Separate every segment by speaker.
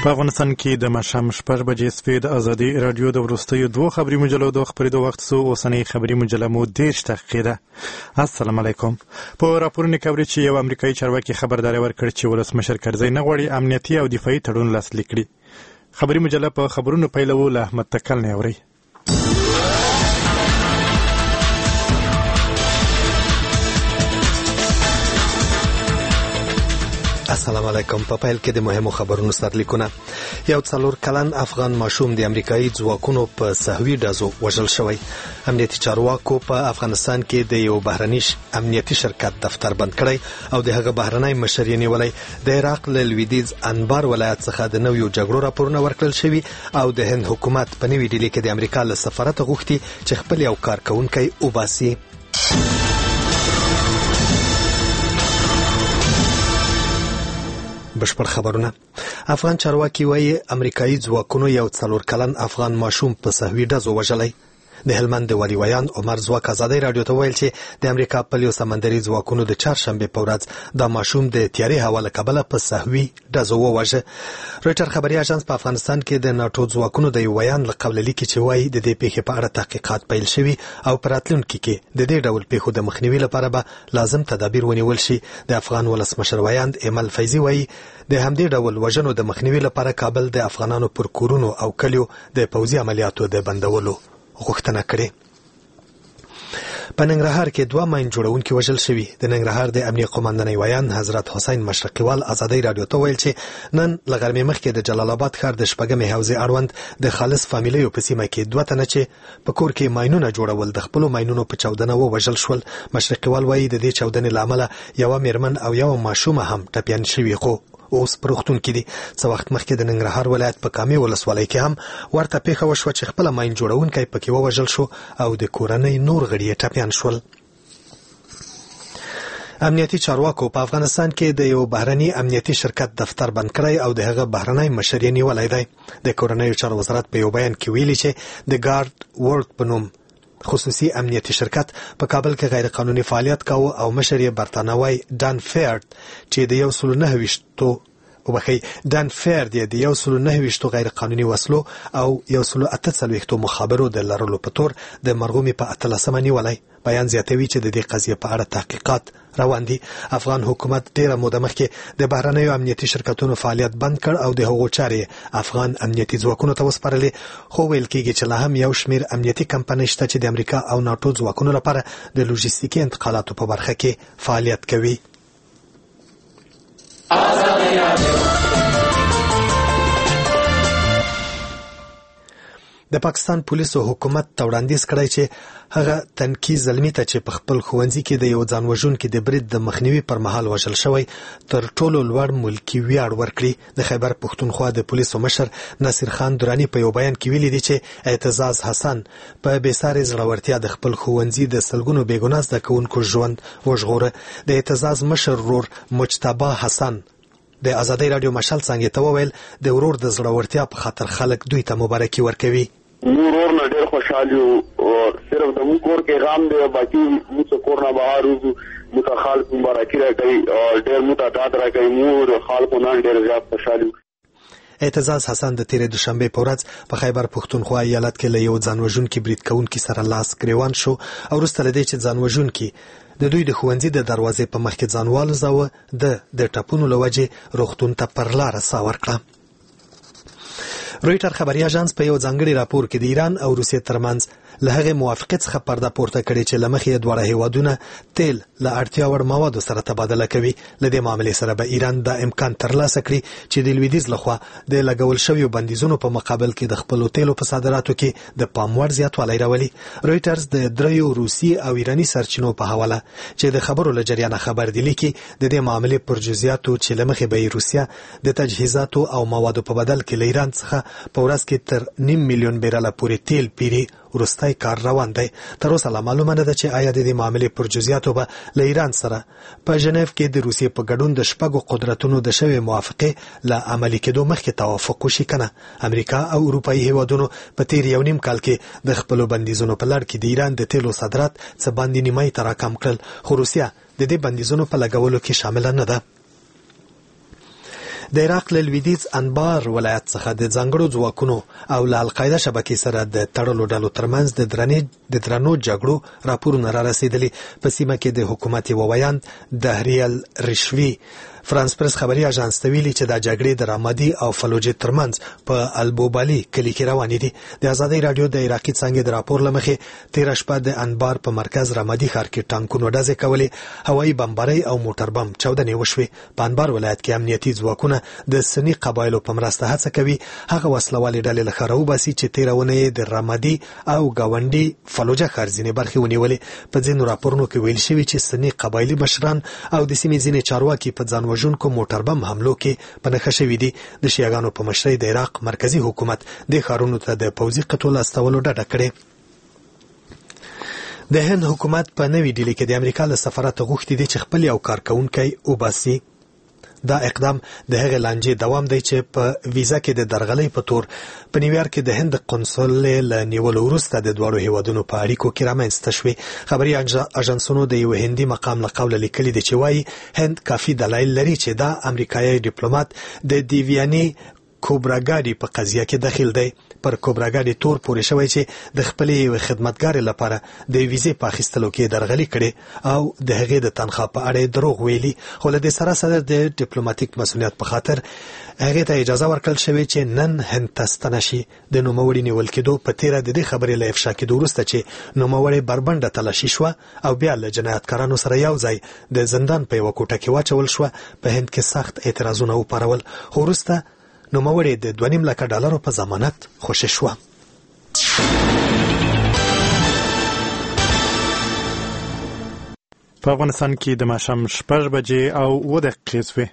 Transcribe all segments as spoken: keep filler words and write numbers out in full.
Speaker 1: په افغانستان کې د ماښام شپږ بجې سپې د ازادي راډیو د وروستیو دوه خبري مجلو د خبرېدو وخت څو اوسنۍ خبري مجله مو دېرش دقیقې ده. السلام علیکم. په راپورونو کې اوري چې یو امریکایي چارواکي خبرداری ورکړ چې ولسمشر کرزی نه غواړي امنیتي او دفاعي تړون لاسلیک کړي. خبري مجله په خبرونو پیلو له احمد تکل نه اوري.
Speaker 2: السلام علیکم. په پیل کې د مهمو خبرونو سرلیکونه. یو څلور کلن افغان ماشوم د امریکایي ځواکونو په سهوي ډزو وژل شوی. امنیتي چارواکو په افغانستان کې د یو بهرني امنیتي شرکت دفتر بند کړی او د هغه بهرنی مشر یې نیولی. د عراق له لویدیځ انبار ولایت څخه د نویو جګړو راپورونه ورکړل شوي او د هند حکومت په نوي ډیلي کې د امریکا له سفارت غوښتي چې خپل یو کارکونکی وباسي. بشپړ خبرونه. افغان چارواکي وایي امریکایي ځواکونو یو څلور کلن افغان ماشوم په سهوي ډزو وژلی. د هلمند د والي ویان عمر ځواک ازادۍ راډیو ته ویل چې د امریکا پلیو سمندري ځواکونو د چهارشنبې په ورځ دا ماشوم د تیارې هوا له کبله په سهوي ډزو وواژه. رویټر خبري اژانس په افغانستان کې د ناټو ځواکونو د یو ویان له قبله لیکي چې وایي د دې پیښې په اړه تحقیقات پیل شوي او په راتلونکي کې د دې ډول پیښو د مخنیوي لپاره به لازم تدابیر ونیول شي. د افغان ولسمشر ویاند ایمل فیضي وایي د همدې ډول وژنو د مخنیوي لپاره کابل د افغانانو پر کورونو او کلیو د پوځي عملیاتو د بندولو غوښتنه کړې. په ننګرهار کې دوه ماین جوړونکي وژل شوي. د ننګرهار د امنیه قوماندانۍ ویان حضرت حسین مشرقیوال ازادۍ راډیو ته ویل چې نن له غرمې مخکې د جلال آباد ښار د شپږمې حوزې اړوند د خالص فامیلیو په سیمه کې دوه تنه چې په کور کې ماینونه جوړول د خپلو ماینونو په چاودنه ووژل شول. مشرقیوال وایي د دې چاودنې له امله یوه میرمن او یوه ماشومه هم ټپیان شوي خو اوس په روغتون کې دي. څه وخت مخکې د ننګرهار ولایت په کامې ولسوالۍ کې هم ورته پیښه وشوه چې خپله ماین جوړونکی پکې ووژل شو او د کورنۍ نور غړي یې ټپیان شول. امنیتي چارواکو په افغانستان کې د یو بهرني امنیتي شرکت دفتر بند کړی او د هغه بهرنی مشر یې نیولی دی. د کورنیو چارو وزارت په یو بیان کې ویلي چې د ګارد ورک په نوم خصوصي امنیتي شرکت په کابل کې غیر قانوني فعالیت کاوه او مشر یې برتانوی ډان فیرد چې د یو سلو نهه ویشتو وبخښئ ډان فیرد یې د یو سلو نهه ویشتو غیر قانوني وسلو او یو سلو اته څلوېښتو مخابرو د لرلو په تور د مرغومي په اتلسمه نیولی. بیان زیاتوي چې د دې قضیې په اړه تحقیقات روان دي. افغان حکومت ډیره موده مخکې د بهرنیو امنیتي شرکتونو فعالیت بند کړ او د هغو چارې افغان امنیتي ځواکونو ته وسپارلې. خو ویل کېږي چې لا هم یو شمېر امنیتي کمپنۍ شته چې د امریکا او ناټو ځواکونو لپاره د لوژیستیکي انتقالاتو په برخه کې فعالیت کوي. د پاکستان پولیسو حکومت ته وړاندیز کړی چې هغه تنکي زلمي ته چې په خپل ښوونځي کې د یو ځان وژونکي د برید د مخنیوي پر مهال وژل شوی تر ټولو لوړ ملکي ویاړ ورکړي. د خیبر پښتونخوا د پولیسو مشر ناصر خان دراني په یو بیان کې ویلي دي چې اعتزاز حسن په بېسارې زړورتیا د خپل ښوونځي د سلګونو بېګناه زده کوونکو ژوند وژغوره. د اعتزاز مشر ورور مجتبی حسن د ازادۍ راډیو مشال څنګه ته وویل د ورور د زړورتیا په خاطر خلک دوی ته مبارکي ورکوي.
Speaker 3: ورور نه ډېر خوشحال یو او صرف د مو کور کې غام دی باقي مو کور نه بهر وځو مو خلک مبارکي راکوي او ډېر مو ته داد راکوي. مور خلکو نن ډېر زیات خوشحال یو.
Speaker 2: اعتزاز حسن د تیرې دوشنبې په ورځ په خیبر پښتونخوا ایالت کې له یو ځان وژونکي برید کوونکي سره لاس ګریوان شو او وروسته له دې چې ځان وژونکي د دوی د ښوونځي د دروازې په مخ کې ځان والوځاوه د د ټپونو له وجې روغتون ته پر لاره ساه ورکړه. رویټر خبري اژانس په یو ځانګړي راپور کې د ایران او روسیې ترمنځ له هغې موافقت څخه پرده پورته کړې چې له مخې یې دواړه هیوادونه تیل له اړتیا وړ موادو سره تبادله کوي. له دې معاملې سره به ایران دا امکان ترلاسه کړي چې د لویدیځ لخوا د لګول شویو بندیزونو په مقابل کې د خپلو تیلو په صادراتو کې د پام وړ زیاتوالی راولي. رویټرز د دریو روسي او ایراني سرچینو په حواله چې د خبرو له جریانه خبر دی لیکي د دې معاملې پر جزئیاتو چې له مخې به یې روسیه د تجهیزاتو او موادو په بدل کې له ایران څخه په ورځ کې تر نیم میلیون بیرله پورې تیل پیري وروستی کار روان دی. تر اوسه لا معلومه نه ده چې آیا د دې معاملې پر جزئیاتو به له ایران سره په ژنیف کې د روسیې په ګډون د شپږو قدرتونو د شوې موافقې له عملي کېدو مخکې توافق وشي که نه. امریکا او اروپایي هیوادونو په تیر یو نیم کال کې د خپلو بندیزونو په لړ کې د ایران د تیلو صادرات څه باندې نیمایي ته راکم کړل خو روسیه د دې بندیزونو په لګولو کې شامله نه ده. د عراق له لویدیځ انبار ولایت څخه د ځانګړو ځواکونو او له القاعده شبکې سره د تړلو ډلو ترمنځ د درنې د درنو جګړو راپورونه را رسېدلي. په سیمه کې د حکومت یوه ویاند دهریل رشوي فرانس پرس خبري اژانس ته ویلي چې دا جګړې د رامادي او فلوجې ترمنځ په البوبالي کلي کې روانې دي. د ازادۍ راډیو د عراقي څانګې د راپور له مخې تېره شپه د انبار په مرکز رامادي ښار کې ټانکونو ډزې کولې، هوایي بمبارۍ او موټر بم چاودنې وشوې. په انبار ولایت کې امنیتي ځواکونه د سني قبایلو په مرسته هڅه کوي هغه وسلوالې ډلې له ښاره وباسي چې تېره اونۍ د رامادي او ګاونډي فلوجه ښار ځینې برخې ونیولې. په ځینو راپورونو کې ویل شوي چې سني قبایلي مشران او د سیمې ځینې چارواکي په ځان وژونکو موټر بم حملو کې په نښه شوي دي. د شیعاګانو په مشرۍ د عراق مرکزی حکومت د ښارونو ته د پوځي قطعو لاستولو ډډه کړې. د هند حکومت په نوې ډیلي کې د امریکا له سفارت غوښتي دي چې خپل یو کارکونکی وباسي. دا اقدام د هغې لانجې دوام دی چې په ویزا کې د درغلۍ په تور په نیویارک کې د هند قونسل له نیولو وروسته د دواړو هیوادونو په اړیکو کې رامنځته شوې. خبري اژانسونو د یو هندي مقام له قوله لیکلي دي چې وایي هند کافي دلایل لري چې دا امریکایي ډیپلوماټ د دیویاني کوبراګاډي په قضیه کې دخیل دی. پر کوبراګاډي تور پورې شوی چې د خپلې خدمتګار لپاره د ویزې په اخیستلو کې درغلي کړي او د هغې د تنخوا په اړه دروغ ویلي، خو له دې سره سره د ډیپلوماټیک مسؤلیت په خاطر هغې ته اجازه ورکړل شوې چې نن هند ته ستنه شي. د نوموړي نیول کېدو په تیره د دې خبرې له افشا کېدو وروسته چې نوموړې بربنډه تلاشي شوه او بیا له جنایتکارانو سره یو ځای د زندان په یوه کوټه کې واچول شوه، په هند کې سخت اعتراضونه وپارول، خو وروسته نوموړې د دوه نیم لکه ډالرو په ضمانت خوشي شوه.
Speaker 1: په افغانستان کې د ماښام شپږ بجې او اووه دقیقې شوې.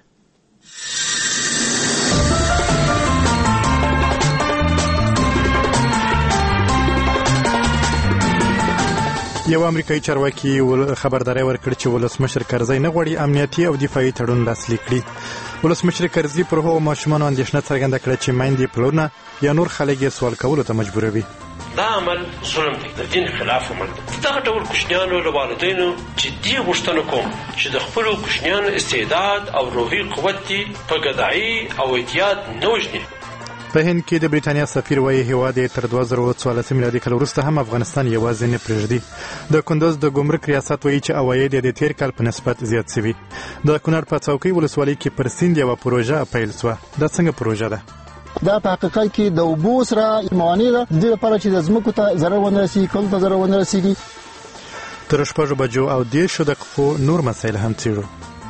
Speaker 1: یو امریکایي چارواکي خبرداری ورکړ چې ولسمشر کرزی نه غواړي امنیتي او دفاعي تړون لاسلیک کړي. ولسمشر کرزی پر هغو ماشومانو اندېښنه څرګنده کړه چې میندې پلرونه یا نور خلک یې سوال کولو ته مجبوروي.
Speaker 4: دا عمل ظلم دی، د دین خلاف عمل دی. دغه ډول کوچنیانو له والدینو جدي غوښتنه کوم چې د خپلو کوچنیانو استعداد او روحي قوت دې په ګدایي او اعتیاد نه وژني.
Speaker 1: په هند کې د بریتانیا سفیر وایي هیواد یې تر دوه زره څوارلس میلادي کال وروسته هم افغانستان یوازې نه پرېږدي. د کندوز د ګمرک ریاست وایي چې عواید یې د تېر کال په نسبت زیات شوي. د کونړ په څوکۍ ولسوالۍ کې پر سیند یوه پروژه پیل شوه. دا څنګه پروژه ده؟
Speaker 5: دا په حقیقت کې د اوبو سره موانع ده، د دې لپاره چې د ځمکو ته ضرر ونه رسېږي، کلو ته ضرر ونه رسېږي.
Speaker 1: تر شپږو بجو او دېرشو دقیقو نور مسایل هم څېړو.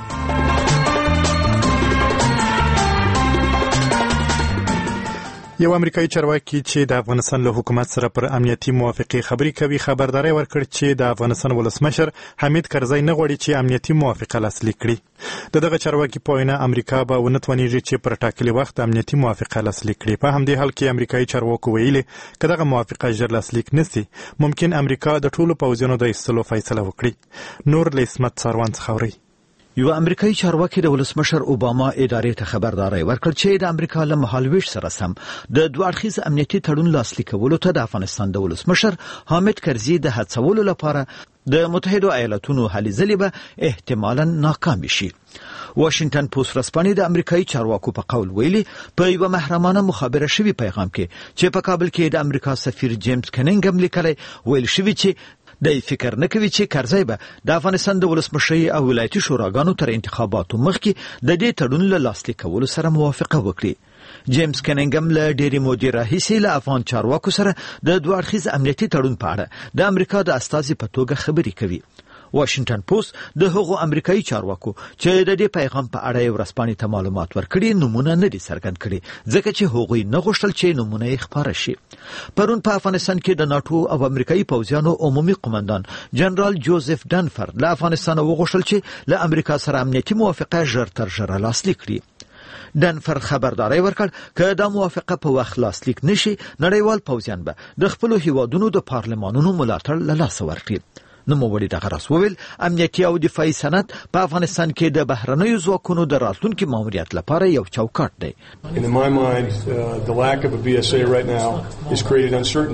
Speaker 1: یو امریکایي چارواکي چې د افغانستان له حکومت سره پر امنیتي موافقې خبرې کوي خبرداری ورکړ چې د افغانستان ولسمشر حمید کرزی نه غواړي چې امنیتي موافقه لاسلیک کړي. د دغه چارواکي په وینا امریکا به ونه توانیږي چې پر ټاکلي وخت امنیتي موافقه لاسلیک کړي. په همدې حال کې امریکایي چارواکو ویلي که دغه موافقه ژر لاسلیک نشي ممکن امریکا د ټولو پوځیانو د ایستلو فیصله وکړي. نور له عصمت څاروان څخه اورئ.
Speaker 6: یو امریکایي چارواکي د ولسمشر اوباما ادارې ته خبرداری ورکړ چې د امریکا له مهالویش سره سم د دوه اړخیز امنیتي تړون لاسلیک کولو ته د افغانستان د ولسمشر حامد کرزي د هڅولو لپاره د متحده ایالاتونو هلې ځلې به احتمالاً ناکام شي. واشنگټن پوسټ رسپانې د امریکایي چارواکو په قول ویلي په یو محرمانه مخابره شوی پیغام کې چې په کابل کې د امریکا سفیر جیمز کنینګم لیکلی ویل شوی چې د فکر نه کوي چې کرزی به د افغانستان د ولسمشرۍ او ولایتي شوراګانو تر انتخاباتو مخکې د دې تړون له لاسلیک کولو سره موافقه وکړي. جیمز کنینګم له ډېرې مودې راهیسې له افغان چارواکو سره د دوه اړخیز امنیتي تړون په اړه د امریکا د استازي په توګه خبرې کوي. واشنگټن پوسټ د هغو امریکایي چارواکو چې د دې پیغام په اړه یو ورځپاڼې ته معلومات ورکړي نمونه نه دي څرګند کړي ځکه چې هغوی نه غوښتل چې نمونه یې خپاره شي. پرون په افغانستان کې د ناټو او امریکایي پوځیانو عمومي قومندان جنرال جوزف ډنفر له افغانستان وغوښتل چې له امریکا سره امنیتي موافقه ژر تر ژره لاسلیک کړي. ډنفر خبرداری ورکړ که دا موافقه په وخت لاسلیک نشي نړیوال پوځیان به د خپلو هیوادونو د پارلمانونو ملاتړ له لاسه ورکړي. نوموړي دغه راز وویل امنیتي او دفاعي صنعت په افغانستان کې د بهرنیو ځواکونو د راتلونکي ماموریت لپاره یو چوکاټ دی.
Speaker 7: In my mind, uh, the lack of a B S A right now has created uncertainty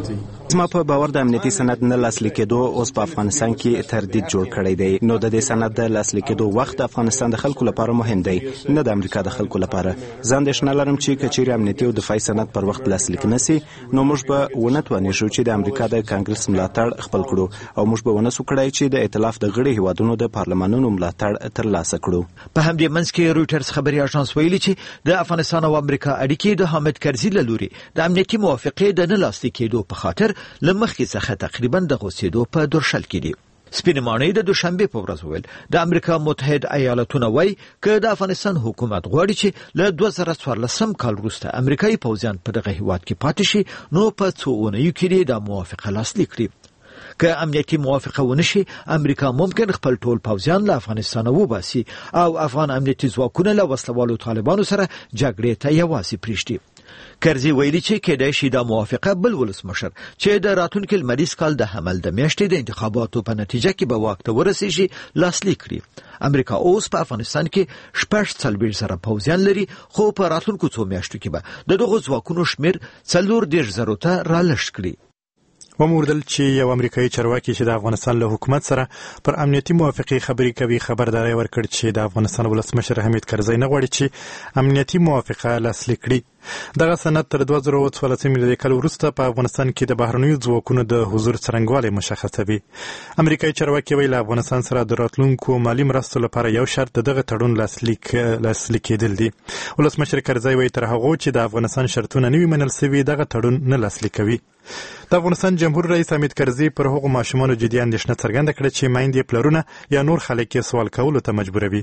Speaker 7: زما په باور د امنیتي سند نه لاسلیک کېدو اوس په افغانستان کې تردید جوړ کړی دی. نو د دې سند د لاسلیک کېدو وخت د افغانستان د خلکو لپاره مهم دی، نه د امریکا د خلکو لپاره. زه اندېښنه لرم چې که چیرې امنیتي او دفاعي سند پر وخت لاسلیک نشي نو موږ به ونه توانیږو چې د امریکا د کانګرس ملاتړ خپل کړو او موږ به ونه سو کړای چې د ائتلاف د غړي هیوادونو د پارلمانونو ملاتړ ترلاسه کړو.
Speaker 6: په همدې منځ کې رويټرز خبري اژانس ویلي چې د افغانستان او امریکا اړیکې د حامد کرزي له لوري د امنیتي موافقې د نه لاسلیک کېدو په خاطر له مخکې څخه تقریبا د غوسېدو په درشل کې دي. سپین ماڼۍ د دوشنبه په ورځ ویل د امریکا متحد ایالاتونه وایي چې د افغانستان حکومت غواړي چې له دوه زره څوارلسم کال وروسته امریکایي پوځیان په دغه هیواد کې پاتې شي، نو په څو اونیو کې د موافقه لاسلیک کړي. که امنیتي موافقه ونشي امریکا ممکن خپل ټول پوځیان له افغانستان وباسي او افغان امنیتي ځواکونه له وسلوالو طالبانو سره جګړې ته یوازې پریږدي. کرزي ویلي چې کېدای شي دا موافقه بل ولسمشر چې د راتلونکي لمریز کال د حمل د میاشتې د انتخاباتو په نتیجه کې به واک ته ورسیږي لاسلیک کړي. امریکا اوس په افغانستان کې شپږ څلوېښت زره پوځیان لري، خو په راتلونکو څو میاشتو کې به د دغو ځواکونو شمیر څلور دېرش زرو ته رالږد کړي.
Speaker 1: وموردل چې یو امریکایي چارواکي چې د افغانستان له حکومت سره پر امنیتي موافقې خبرې کوي خبرداري ورکړ چې د افغانستان ولسمشر حمید کرزي نه غواړي چې امنیتي موافقه لاسلیک کړي. دغه سند تر دوه زره څوارلسم میلادي کال وروسته په افغانستان کې د بهرنیو ځواکونو د حضور څرنګوالی مشخصوي. امریکایي چارواکي ویل افغانستان سره د راتلونکو مالي مرستو لپاره یو شرط دغه تړون لاسلیک لاسلیک کېدل دي. ولسمشر کرزي وایي تر هغه چې د افغانستان شرطونه نه وي منل سوي دغه تړون نه لاسلیک کوي. د افغانستان جمهور رئیس حمید کرزي پر هغو ماشومانو جدي اندېښنه څرګنده کړه چې میندې پلرونه یا نور خلک یې سوال کولو ته مجبوروي.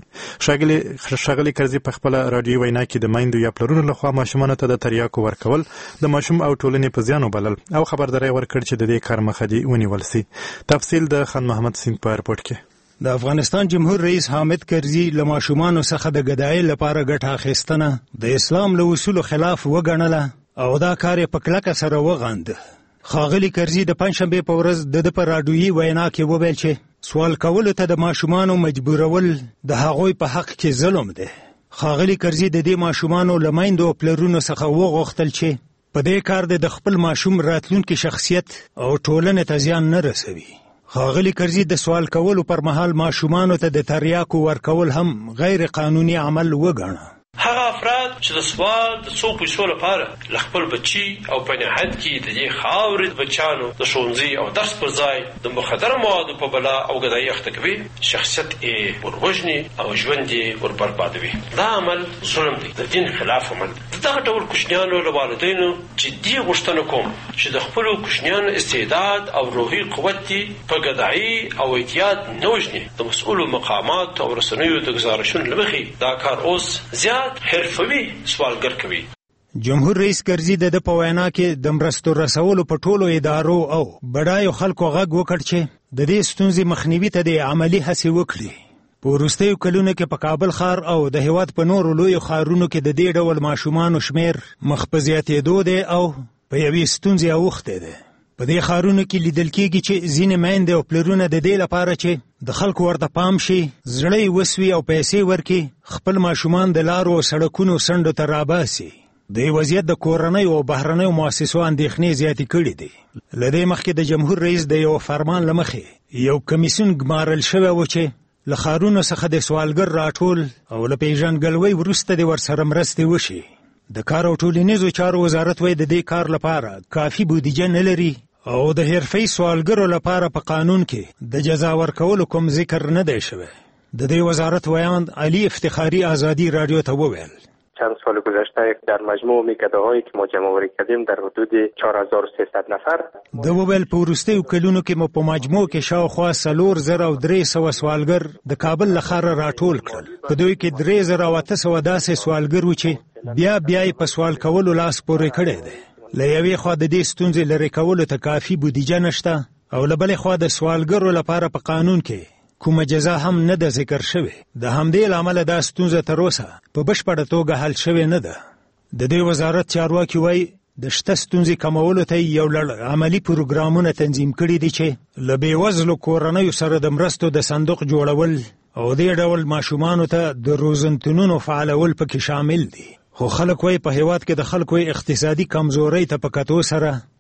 Speaker 1: ښاغلي کرزي په خپله راډیوي وینا کې د میندو یا پلرونو لخوا ماشومانو ته د تریاکو ورکول د ماشوم او ټولنې په زیان وبلل او خبرداری ورکړ چې د دې کار مخه دې ونیول سي. تفصیل د خان محمد سنگ په رپورټ کې.
Speaker 8: د افغانستان جمهور رئیس حامد کرزي له ماشومانو څخه د ګدایۍ لپاره ګټه اخیستنه د اسلام له اصولو خلاف وګڼله او دا کار یې په کلکه سره وغانده. ښاغلي کرزي د پنجشنبې په ورځ د ده په راډیوي وینا کې وویل چې سوال کولو ته د ماشومانو مجبورول د هغوی په حق کې ظلم دی. ښاغلي کرزي د دې ماشومانو له میندو او پلرونو څخه وغوښتل چې په دې کار د خپل ماشوم راتلونکي شخصیت او ټولنې ته زیان نه رسوي. ښاغلي کرزي د سوال کولو پر مهال ماشومانو ته د تریاکو ورکول هم غیر قانوني عمل وګڼه.
Speaker 4: هغه افراد چې د سوال د څو پیسو لپاره له خپل بچي او په نهایت کې د دې خاورې د بچیانو د ښوونځي او درس پر ځای د مخدره موادو په بلا او ګدایي اخته کوي، شخصیت یې وروژني او ژوند یې وربربادوي. دا عمل ظلم دی، د دین خلاف عمل دی. د دغه ډول کوچنیانو له والدینو جدي غوښتنه کوم چې د خپلو کوچنیانو استعداد او روحي قوت یې په ګدایي او اعتیاد نه وژني. د مسؤلو مقاماتو او رسنیو د ګزارشونو له مخې دا کار اوس زیات حرفوي سوالګر کوي.
Speaker 8: جمهور رئیس کرزي د په وینا کې د مرستو رسولو په ټولو ادارو او بډایو خلکو غږ وکړ چې د دې ستونزې مخنیوي ته د عملی هڅې وکړي. په وروستیو کلونو کې په کابل ښار او د هیواد په نورو لویو ښارونو کې د دې ډول ماشومانو شمیر مخ په زیاتېدو دی او په یوې ستونزې اوښتی دی. په دې ښارونو کې لیدل کېږي چې ځینې میندې او پلرونه د دې لپاره چې د خلکو ورته پام شي زړه یې وسوي او پیسې ورکړي خپل ماشومان د لارو او سړکونو څنډو ته راباسي. دې وضعیت د کورنیو او بهرنیو مؤسسو اندېښنې زیاتې کړي دي. له دې مخکې د جمهور رئیس د یو فرمان له مخې یو کمیسیون ګمارل شوی و چې له ښارونو څخه د سوالګر راټول او له پیژندګلوۍ وروسته د ورسره مرستې وشي. د کار او ټولنیزو چارو وزارت وایي د دې کار لپاره کافي بودیجه نه لري او د حرفي سوالګرو لپاره په قانون کې د جزا ورکولو کوم ذکر نه دی شوی. د دې وزارت ویان علی افتخاری آزادی رادیو ته وویل
Speaker 9: چند سال گذشته در مجموع میکده‌هایی که ما جمع‌آوری کردیم در حدود چهار هزار و سیصد نفر.
Speaker 8: د وویل په وروستیو کلونو کې مو په مجموع کې شاوخوا څلور زره او درې سوه سوالګر د کابل له ښاره راټول کړل. په دوی کې درې زره او اته سوه داسې سوالګر وو چې بیا بیا یې په سوال کولو لاس پورې کړی دی. له یوې خوا د دې ستونزې لرې کولو ته کافي بودیجه نشته او له بلې خوا د سوالګرو لپاره په قانون کې کومه جزا هم نه ده ذکر شوې. د همدې له امله دا ستونزه تر اوسه په بشپړه توګه حل شوې نه ده. د دې وزارت چارواکي وایي د شته ستونزې کمولو ته یو لړ عملي پروګرامونه تنظیم کړي دي چې له بېوزلو کورنیو سره د مرستو د صندوق جوړول او دې ډول ماشومانو ته د روزنتونونو فعالول پکې شامل دي. خو خلک وایي په هیواد کې د خلکو اقتصادي کمزورۍ ته په کتو سره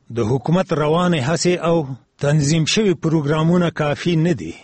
Speaker 8: د حکومت روانه هڅې او تنظیم شوي پروګرامونه کافي نه دي.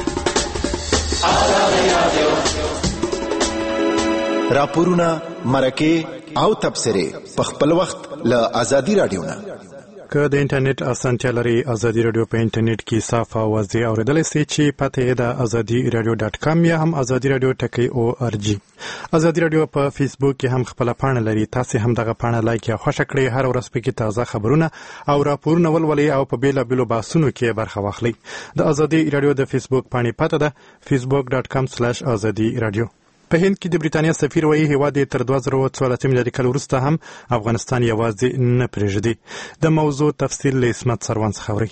Speaker 10: راپورونه، مرکې او تبصرې په خپل وخت له آزادي رادیو نه.
Speaker 1: که د انټرنیټ اسانتیا لري، آزادي رادیو په انټرنیټ کې صاف او واضح اوریدلای شئ چې پته یې د آزادي رادیو ډاټ کام یا هم آزادي رادیو ټکی او ار جی. آزادي رادیو په فیسبوک کې هم خپل پاڼه لري. تاسو هم دغه پاڼه لایک یا خوښ کړئ. هر ورځ پکې تازه خبرونه او راپورونه ولولئ او په بیلا بیلو بحثونو کې برخه واخلئ. د آزادي رادیو د فیسبوک پاڼې پته ده facebook dot com slash azadi radio. په هند کې د بریتانیا سفیر وایي هیواد تر دوه زره څوارلس میلادي کال وروسته هم افغانستان یوازې نه پرېږدي. د موضوع تفصیل له اسمت سروان څخه اورئ.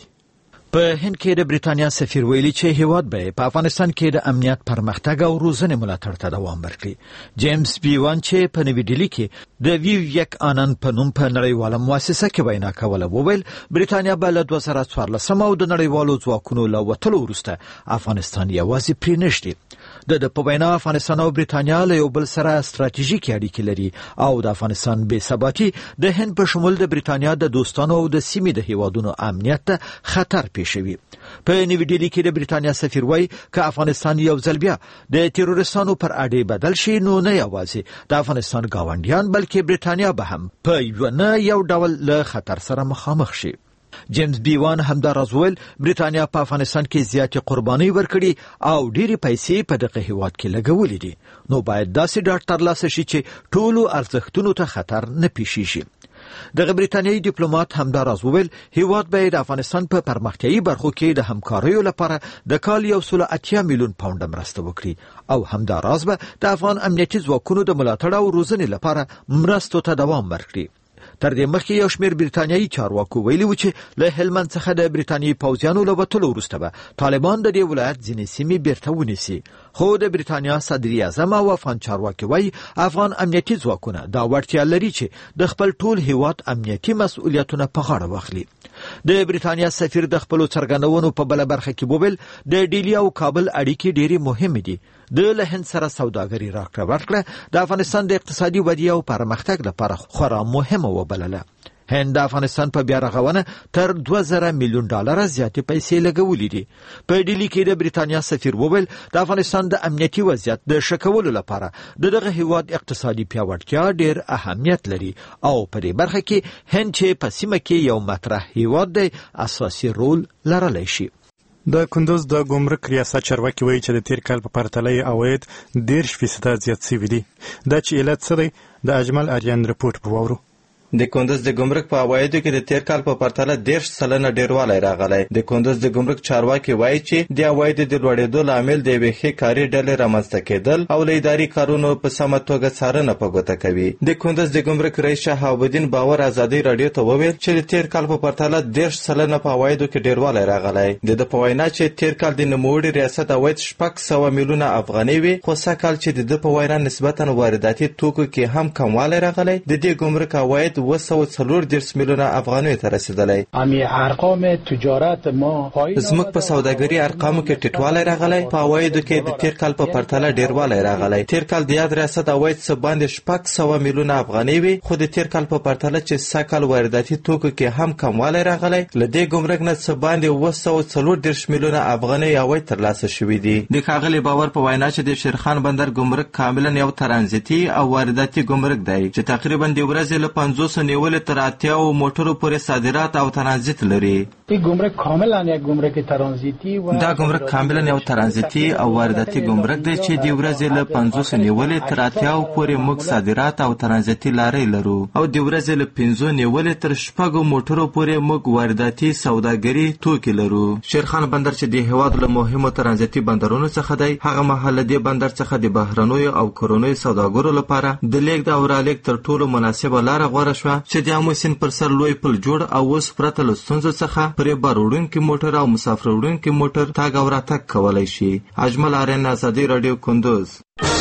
Speaker 6: په هند کې د بریتانیا سفیر ویلي چې هیواد به په افغانستان کې د امنیت پرمختګ او روزنې ملاتړ ته دوام ورکړي. جیمز بیوان چې په نوې ډیلي کې د ویویک آنند په نوم په نړیواله مؤسسه کې وینا کوله وویل بریتانیا به له دوه زره څوارلس او د نړیوالو ځواکونو له وتلو وروسته افغانستان یوازې پرې نشي. د په وینا افغانستان او بریتانیا له یو بل سره ستراتیژیکې اړیکې لري او د افغانستان بې ثباتي د هند په شمول د بریتانیا د دوستانو او د سیمې د هیوادونو امنیت ته خطر پیښوي. په نوې ډیلي کې د بریتانیا سفیر وایي که افغانستان یو ځل بیا د تیرورستانو پر اډې بدل شي نو نه یوازې د افغانستان ګاونډیان بلکې بریتانیا به هم په یو نه یو ډول له خطر سره مخامخ شي. جیمز بیوان همداراز ویل بریتانیا په افغانستان کې زیاتې قرباني ورکړي او ډېری پیسې په دغه هیواد کې لګولې دي، نو باید داسې ډاډ ترلاسه شي چې ټولو ارزښتونو ته خطر نه پیښ شي. دغه بریتانیایی ډیپلوماټ همداراز ویل هیواد به د افغانستان په پرمختیایي برخو کې د همکاریو لپاره د کال یو سل اتیا میلیون پاونډ مرسته وکړي او همداراز به د افغان امنیتي ځواکونو د ملاتړ او روزنې لپاره مرستو ته دوام ورکړي. تر دې مخکې یو شمېر بریتانیایی چارواکو ویلي و چې له هلمند څخه د بریتانیایی پوځیانو له وتلو وروسته به طالبان د دې ولایت ځینې سیمې بیرته ونیسي. خو د بریتانیا صدر اعظم او افغان چارواکي وایي افغان امنیتي ځواکونه دا وړتیا لري چې د خپل ټول هیواد امنیتي مسؤلیتونه په غاړه واخلي. د بریتانیا سفیر د خپلو څرګندونو په بله برخه کې وویل د ډیلي او کابل اړیکې ډېرې مهمې دي. د له هند سره سوداګري راکړه ورکړه د افغانستان د اقتصادي ودې او پرمختګ لپاره خورا مهمه وبلله. هند د افغانستان په بیا رغونه تر دوه زره میلیون ډالر زیاتې پیسې لګولې دي. په ډیلي کې د بریتانیا سفیر وویل د افغانستان د امنیتي وضعیت د ښه کولو لپاره د دغه هیواد اقتصادي پیاوړتیا ډېر اهمیت لري او په دې برخه کې هند چې په سیمه کې یو مطرح هیواد دی اساسي رول لرلی شي.
Speaker 1: د کندوز د ګمرک ریاست چارواکي وایي چې د تیر کال په پرتله عواید دېرش فیصده زیات شوي دي. دا چې علت څه دی د اجمل اریان رپورټ په واورو.
Speaker 11: د کندوز د ګمرک په عوایدو کې د تیر کال په پرتله دېرش سلنه ډیروالی راغلی. د کندوز د ګمرک چارواکي وایي چې د عوایدو د لوړېدو لامل د یوې ښې کاري ډلې رامنځته کېدل او له اداري کارونو په سمه توګه څارنه په ګوته کوي. د کندوز د ګمرک رئیس شهاب الدین باور ازادي راډیو ته وویل چې د تیر کال په پرتله دېرش سلنه په عوایدو کې ډیروالی راغلی. د ده په وینا چې تیر کال د نوموړي ریاست عواید شپږ سوه میلیونه افغانۍ وي، خو سږ کال چې د ده په وینا نسبتا وارداتي توکو کې هم کموالی راغلی، د دې ګمرک عواید اوه سوه څلور دېرش میلیونه افغانیو ته رسیدلی.
Speaker 12: ارقام تجارت ما
Speaker 11: زموږ په سوداګري ارقامو کې ټیټوالی راغلی، په عوایدو کې د تیر کال په پرتله ډیروالی راغلی. تیر کال د یاد ریاست عواید څه باندې شپږ سوه میلیونه افغانۍ وي، خو د تیر کال په پرتله چې سږ کال وارداتي توکو کې هم کموالی راغلی، له دې ګمرک نه څه باندې اوه سوه څلور دېرش میلیونه افغانۍ عواید ترلاسه شوي دي. د ښاغلي باور په وینا چې د شیرخان بندر ګمرک کاملا یو ترانزیتي او وارداتي ګمرک دی چې تقریبا د ورځې له پنځوسو نیولې تر اتیاو موټرو پورې صادرات او ترانزیت لري.
Speaker 12: این گمرک کاملا یک گمرک ترانزیتی و
Speaker 11: دا گمرک کاملا یو ترانزیتي او وارداتي گمرک دی چې د ورځې له پنځوسو نیولې تر اتیاو پورې موږ صادرات او ترانزیتي لارې لرو او د ورځې له پنځو نیولې تر شپږو موټرو پورې موږ وارداتي سوداګري توکي لرو. شیرخان بندر چې د هیواد له مهمو ترانزیتي بندرونو څخه دی، هغه مهال د بندر څخه د بهرنیو او کورنیو سوداګرو لپاره د لیږد او رالېږد تر ټولو مناسبه لاره غوره شوه چې د آمو سیند پر سر لوی پل جوړ او اوس پرته له ستونزو څخه پرې بار وړونکي موټر او مسافر وړونکي موټر تګ او راتګ کولی شي. اجمل آرین، ازادي راډیو، کندوز.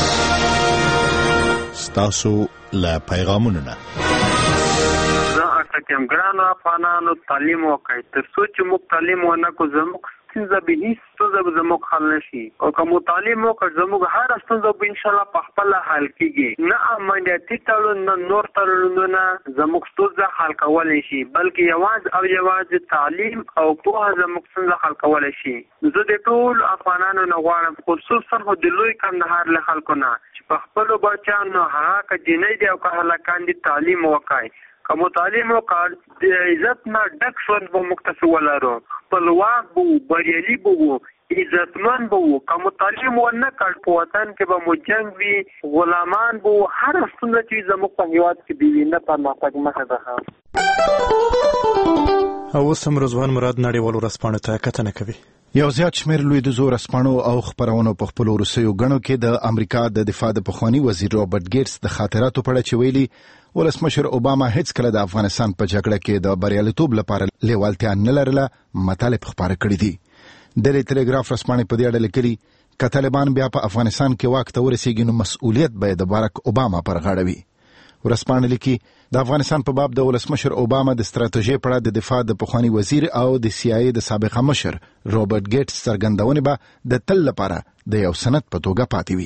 Speaker 10: ستاسو له پیغامونو نه
Speaker 13: زه ټکیم ګرانو افغانانو تعلیم وکړئ، تر څو چې موږ تعلیم ونه کړو زموږ
Speaker 9: ستونزه به هیڅ ستونزه به زموږ حل نشي او که مطالعه مو کړ زموږ هر ستونزه به انشاءالله په خپل حل کیږي. نه امنیتي تړون نه نور تړونونه زموږ ستونزه حل کولای شي، بلکې یوازې او یوازې تعلیم او پوهه زموږ ستونزه حل کولای شي. زه د ټول افغانانو نه غواړم، خصوصا خو د لوی کندهار له خلکو نه، چې په خپلو بچیانو هغه که جنۍ دي او که هلکان دي تعلیم وکړي. که مطالعه وکړ د عزت نه ډک ژوند به موږ تاسو ولرو، خپلواک به وو، بریالي به وو، عزتمن به وو. که مطالعه ونه کړ په وطن کې به مو جنګ وي، غلامان به وو. هر ستونزه چې زموږ په هېواد کې به وي نه پرمختګ مخه ده.
Speaker 1: او اوس هم رضوان مراد نړیوالو ورځپاڼو ته کتنه کوي.
Speaker 10: یو زیات شمېر لویدیځو ورځپاڼو او خپرونو په خپلو وروستیو ګڼو کې د امریکا د دفاع د پخواني وزیر رابرټ ګیټس د خاطراتو په اړه چې ویلي ولسمشر اوباما هیڅ کله د افغانستان په جګړه کې د بریالیتوب لپاره لیوالتیا نه لرله مطالب خپاره کړي دي. ډیلی ټیلیګراف ورځپاڼې په دې اړه لیکلي که طالبان بیا په افغانستان کې واک ته ورسیږي نو مسؤلیت به یې د باراک اوباما پر غاړه وي. ورځپاڼه لیکي د افغانستان په باب د ولسمشر اوباما د ستراتیژۍ په اړه د دفاع د پخواني وزیر او د سی آی ای د سابقه مشر رابرټ ګیټس څرګندونې به د تل لپاره د یو سند په توګه پاتې وي.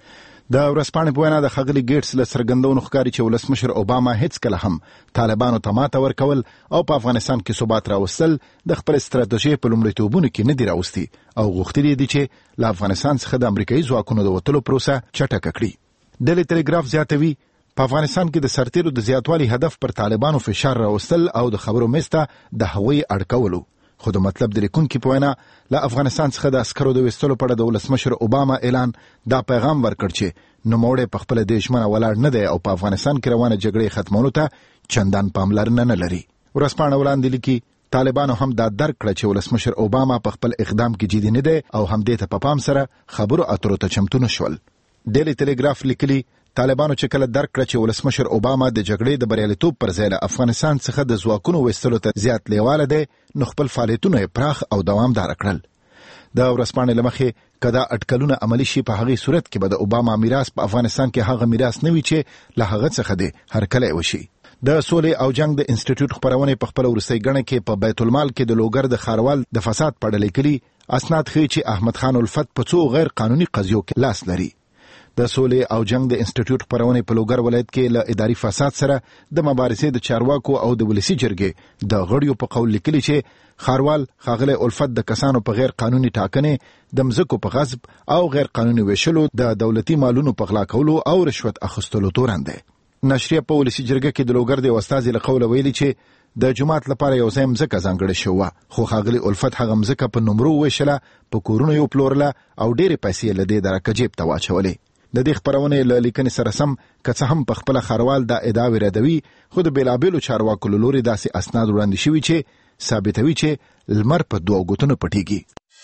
Speaker 10: د ورځپاڼې په وینا د ښاغلي ګیټس له څرګندونو ښکاري چې ولسمشر اوباما هیڅ کله هم طالبانو ته ماته ورکول او په افغانستان کې ثبات راوستل د خپل ستراتیژۍ په لومړیتوبونو کې نه دي راوستي او غوښتلي دي چې له افغانستان څخه د امریکایي ځواکونو د وتلو پروسه چټکه کړي. ډیلی ټیلیګراف زیاتوي په افغانستان کې د سرتیرو د زیاتوالي هدف پر طالبانو فشار راوستل او د خبرو میسته د هغوی اړکولو، خو د مطلب د لیکونکي په وینا له افغانستان څخه د عسکرو د ویستلو په اړه د ولسمشر اوباما اعلان دا پیغام ورکړ چې نوموړی په خپله دې ژمنه ولاړ نه دی او په افغانستان کې روانه جګړې ختمولو ته چندان پاملرنه نه لري. ورځپاڼه وړاندې لیکي طالبانو هم دا درک کړه چې ولسمشر اوباما په خپل اقدام کې جدي نه دی او همدې ته په پام سره خبرو اترو ته چمتو نه شول. ډیلی ټیلیګراف لیکلي طالبانو چې کله درک کړه چې ولسمشر اوباما د جګړې د بریالیتوب پر ځای له افغانستان څخه د ځواکونو ویستلو ته زیات لیواله دی نو خپل فعالیتونه یې پراخ او دوامداره کړل. د ورځپاڼې له مخې که دا اټکلونه عملي شي په هغې صورت کې به د اوباما میراث په افغانستان کې هغه میراث نه وي چې له هغه څخه دی هرکلی وشي. د سولې او جنگ د انسټیټیوټ خپرونې په خپله وروستۍ ګڼه کې په بیت المال کې د لوګر د ښاروال د فساد په اړه لیکلي اسناد ښیي چې احمد خان الفت په څو غیر قانوني قضیو کې لاس لري. د سولې او جنگ د انسټیټیوټ خپرونې په لوګر ولایت کې له اداري فساد سره د مبارزې د چارواکو او د ولسي جرګې د غړیو په قول لیکلي چې ښاروال ښاغلی الفت د کسانو په غیر قانوني ټاکنې د مځکو په غصب او غیر قانوني ویشلو د دولتي مالونو په غلا کولو او رشوت اخیستلو تورن دی. نشریه په ولسي جرګه کې د لوګر د استازي له قوله ویلي چې د جماعت لپاره یو ځای مځکه ځانګړې شوه خو ښاغلي الفت هغه مځکه په نمرو ویشله، په کورونو یې وپلورله او ډېرې پیسې له دې درکه جیب ته واچولې. د دې خپرونې له لیکنې سره سم که څه هم په خپله ښاروال دا ادعاوې ردوي خو د بېلابېلو چارواکو له لورې داسې اسناد وړاندې شوي چې ثابتوي چې لمر په دوو ګوتونو پټېږي.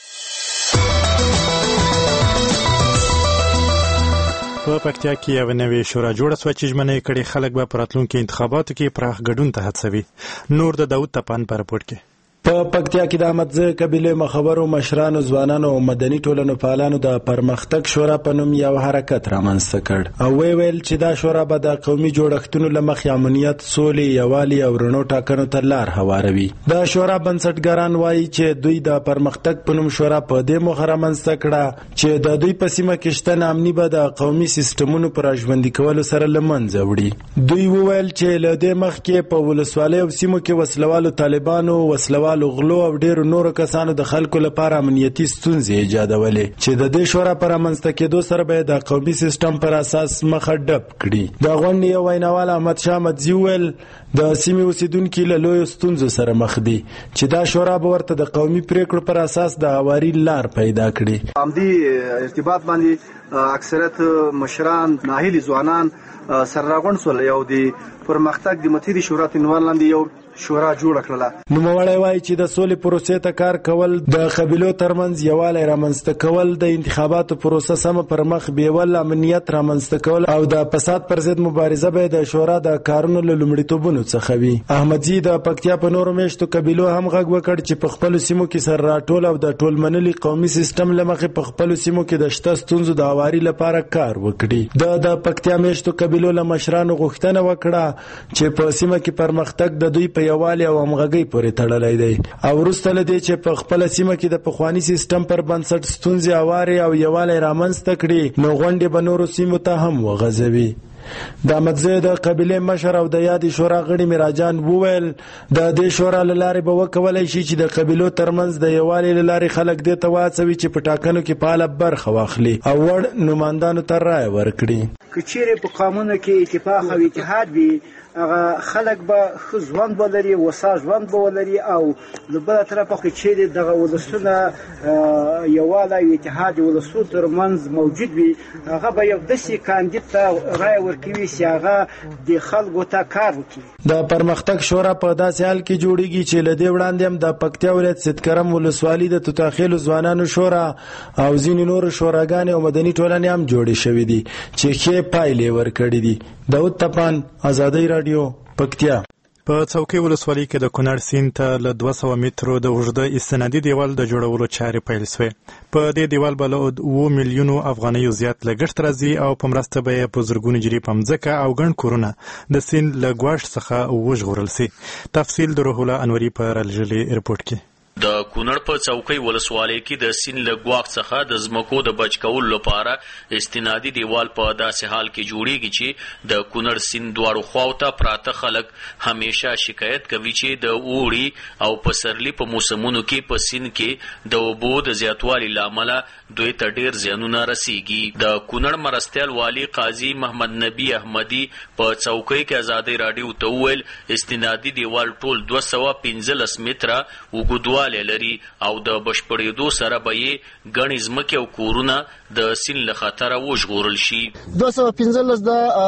Speaker 1: په پکتیا کې یو نوې شورا جوړه سوه چې ژمنه یې کړې خلک به په راتلونکي انتخاباتو کې پراخ ګډون ته هڅوي. نور د داود تپان په رپورټ کې.
Speaker 13: په پکتیا کې د احمدزی قبیلې مخبرو مشرانو ځوانانو او مدني ټولنو فعالانو د پرمختګ شورا په نوم یو حرکت رامنځته کړ او وی ویل چې دا شورا به د قومي جوړښتونو له مخې امنیت، سولې، یووالي او رڼو ټاکنو ته لار هواروي. د شورا بنسټګران وایي چې دوی د پرمختګ په نوم شورا په دې موخه رامنځته کړه چې د دوی په سیمه کې شته ناامني به د قومي سیستمونو پر ژوندي کولو سره له منځه وړي. دوی وویل چې له دې مخکې په ولسوالۍ او سیمو کې وسلوالو طالبانو، وسلوالو غلو او ډیرو نورو کسانو د خلکو لپاره امنیتي ستونزې ایجادولې چې د دې شورا پر رامنځته کېدو سره به د قومي سیستم پر اساس مخه ډپ کړي. د غونډې یو ویناوال احمد شاه احمدزي وویل د سیمې اوسیدونکي له لویو ستونزو سره مخ دي چې دا شورا به ورته د قومي پریکړو پر اساس د هواري لار پیدا کړي.
Speaker 14: همدې ارتباط باندې اکثریت مشران، ناهیلي ځوانان سره راغونډ سول یو د پرمختګ د متحده شورا په عنوان لاندې یو شورا جوړ کړله.
Speaker 13: نوموړی وایي چې د سولې پروسې ته کار کول، د قبیلو ترمنځ یووالی رامنځته کول، د انتخاباتو پروسه سمه پر مخ بیول، امنیت رامنځته کول او د فساد پر ضد مبارزه به د شورا د کارونو له لومړیتوبونو څخه وي. احمدزي د پکتیا په نورو میشتو قبیلو هم غږ وکړ چې په خپلو سیمو کې سر راټول او د ټول منلي قومي سیستم له مخې په خپلو سیمو کې د شته ستونزو د هواري لپاره کار وکړي. د د پکتیا میشتو قبیلو له مشرانو غوښتنه وکړه چې په سیمه کې پرمختګ د دوی په یووالي او همغږۍ پورې تړلی دی او وروسته له دې چې په خپله سیمه کې د پخواني سیستم پر بنسټ ستونزې هوارې او یووالی رامنځته کړي نو غونډې به نورو سیمو ته هم وغځوي. د احمدزی د قبیلې مشر او د یادې شورا غړي میراجان وویل د دې شورا له لارې به وکولی شي چې د قبیلو ترمنځ د یووالي له لارې خلک دې ته واڅوي چې په ټاکنو کې فعاله برخه واخلي او وړ نمایندانو ته رایه ورکړي.
Speaker 15: که چیرې په قانونو کې اتفاق او اتحاد وي هغه خلک به ښه ژوند ولري وسا ژوند به ولري او له بله طرفه خو چیرې دغه ولسونه یووالی او اتحاد ولسو ترمنځ موجود وي هغه به یو داسې کاندید ته رایه ورکوي چې هغه د خلکو ته کار وکړي.
Speaker 13: د پرمختګ شورا په داسې حال کې جوړیږي چې له دې وړاندې هم د پکتیا ولایت سیدکرم ولسوالي د توتاخیلو ځوانانو شورا او ځینې نورو شوراګانې او مدني ټولنې هم جوړې شوې دي چې ښې پایلې ورکړي دي. داود تپان، ازادۍ راډیو، پکتیا.
Speaker 1: په څوکۍ ولسوالۍ کې د کونړ سیند ته له دوه سوه مترو د اوږده استنادي دیوال د جوړولو چارې پیل سوې. په دې دیوال به له اووه میلیونو افغانیو زیات لګښت راځي او په مرسته به یې په زرګونو جري په مځکه او ګڼ کورونه د سیند له ګواښ څخه وژغورل سي. تفصیل د روح الله انوري په رالېږلي رپورټ کې.
Speaker 16: د کونړ په څوکۍ ولسوالۍ کې د سیند له ګواښ څخه د ځمکو د بچ کولو لپاره استنادي دیوال په داسې حال کې جوړیږي چې د کونړ سیند دواړو خواو ته پراته خلک همیشه شکایت کوي چې د اوړي او پسرلي په موسمونو کې په سیند کې د اوبو د زیاتوالي له امله دوی ته ډېر زیانونه رسیږي. د کونړ مرستیال والي قاضي محمد نبي احمدي په څوکۍ کې ازادۍ راډیو ته وویل استنادي دیوال ټول دوه سوه پنځلس متره اوږدوالی لري او د بشپړېدو سره به یې ګڼې ځمکې او کورونه د سیند له خطره وژغورل شي.
Speaker 5: دوه سوه پنځلس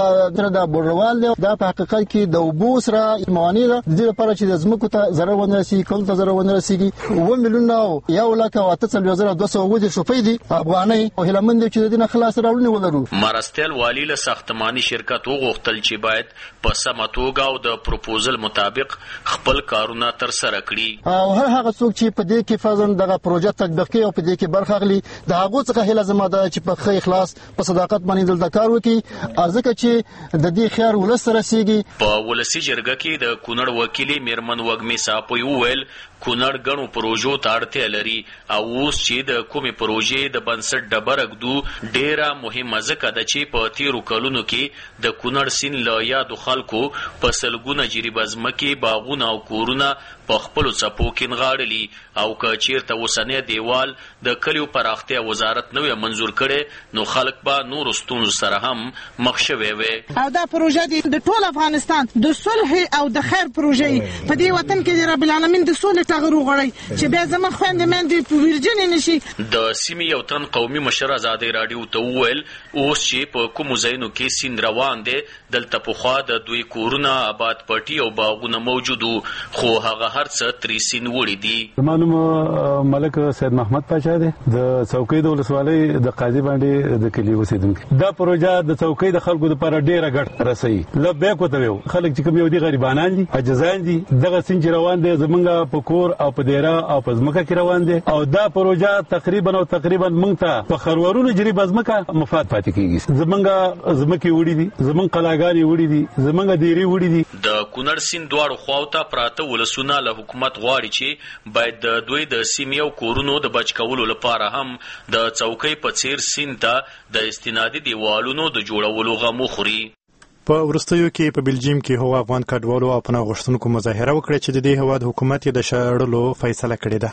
Speaker 5: د بوډروال دی دا په حقیقت کې د اوبو سره موانع ده د دې لپاره چې د ځمکو ته ضرر ونه رسېږي کلو ته ضرر ونه رسېږي. اووه میلیونه او یو لک او اته څلوېښت زره دوه سوه اووه دېرش روپۍ دي افغانۍ او هیله مند چې د دې نه خلاص راوړنې ولرو.
Speaker 16: مرستیال والي له ساختماني شرکت وغوښتل چې باید په سمه توګه او د پروپوزل مطابق خپل کارونه ترسره کړي
Speaker 5: او هر هغه څوک چې په دې کې فازن دغه پروژه تطبیق کوي او په دې کې برخه اخلي د هغو څخه هیله زما ده چې په ښه اخلاص په صداقت باندې دلته کار وکړي ځکه چې د دې خیار ولس ته رسیږي.
Speaker 16: په ولسي جرګه کې د کونړ وکیلې میرمن وږمې ساپوی وویل کونړ ګڼو پروژو ته اړتیا لري او اوس چې د کومې پروژې د بنسټ ډبره ږدو ډیره مهمه ځکه ده چې په تیرو کلونو کې د کونړ سیند له یادو خلکو په سلګونه جریبه ځمکې باغونه او کورونه په خپلو څپو کې نغاړلي او که چیرته اوسنی دیوال د کلیو پراختیا وزارت نه وي منظور کړی نو خلک به نورو ستونزو سره هم مخ شوی وي.
Speaker 17: او دا پروژه د ټول افغانستان د صلح او د خیر پروژې په دې وطن کې د رب العالمین د صلح تغیر وغواړي چې بیا زموږ خویندې میندې په ویرجنې نه شي.
Speaker 16: د سیمې یو تن قومي مشر ازادۍ راډیو ته وویل اوس چې په کومو ځایونو کې سیند روان دی دلته پخوا د دوی کورونه آباد پټي او باغونه موجود وو خو هغه هر څه ترې سیند وړي دي.
Speaker 18: زما نوم ملک سید محمد پاچا دی د څوکۍ د ولسوالۍ د قاضي باندې د کلي اوسېدونکی. دا پروژه د څوکۍ د خلکو لپاره ډېره ګټه رسوي. لږ بیک ورته ویو خلک چې کوم یو دي غریبانان دي عاجزان دي دغه سیند چې روان دی زمونږ په کور او په دیره او په ځمکه کې روان دی او دا پروژه تقریبا او تقریبا موږ ته په خرورونو جریبه ځمکه مفاد پاتې کېږي. زمونږ ځمکې وړي دي زمونږ قلاګانې وړي دي زمونږ دیرې وړي دي.
Speaker 16: د کونړ سیند دواړو خواو ته پراته ولسونه له حکومت غواړي چې باید د دوی د سیمې او کورونو د بچ کولو لپاره هم د څوکۍ په څیر سیند ته د استنادي دیوالونو د جوړولو غم وخوري.
Speaker 1: په وروستیو کې په بلجیم کې هغو افغان کډوالو او پناه غوښتونکو مظاهره وکړه چې د دې هېواد حکومت یې د شړلو فیصله کړې ده.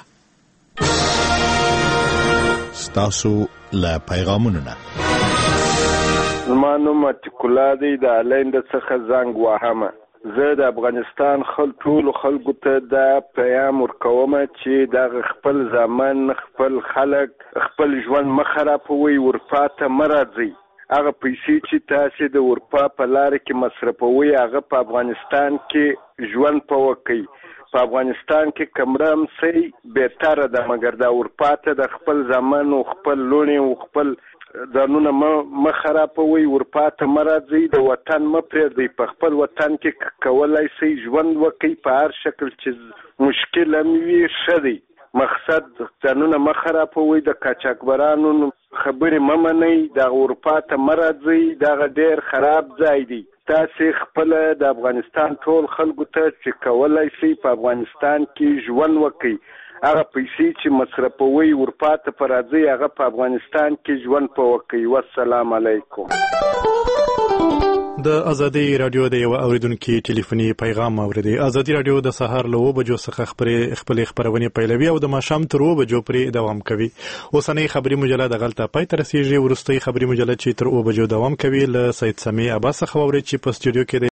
Speaker 19: ستاسو له پیغامونو نه
Speaker 20: زما نوم اتیکولا دی د الینده څخه زنګ وهمه. زه د افغانستان خل ټولو خلکو ته دا پیغام ورکوم چې دغه خپل زامن خپل خلک خپل ژوند مه خرابوئ اروپا ته مه راځئ. هغه پیسې چې تاسې د اروپا په لاره کې مصرفوئ هغه په افغانستان کې ژوند په وکئ. په افغانستان کې کمره هم صحیح بهتره ده مګر د اروپا ته د خپل زامن او خپل لوڼې او خپل ځانونه مه خرابوئ اروپا ته مه راځئ د وطن مه پرېږدئ. په خپل وطن کې کولی شئ ژوند وکئ په هر شکل چې مشکل هم وي ښه دی. مقصد ځانونه مه خرابوئ د قاچاقبرانو خبرې ممنئ د اروپا ته مرځي دا ډېر خراب ځای دی تاسو خپل د افغانستان ټول خلکو ته چې کولای شي په افغانستان کې ژوند وکړي هغه پیسې چې مصرفوي اروپا ته پر راځي هغه په افغانستان کې ژوند په وکړي والسلام علیکم
Speaker 1: د ازادي رادیو د یو اوریدونکو ټلیفوني پیغام اوریدي ازادي رادیو د سهار له بجو څخه خبرې خپل خبرونه پیلوي او د ماښام تر بجو پرې دوام کوي اوسنۍ خبري مجله د غلطه پای تر رسیدي ورستۍ خبري مجله چې تر بجو دوام کوي له سید سمي عباس خبري چې په استودیو کې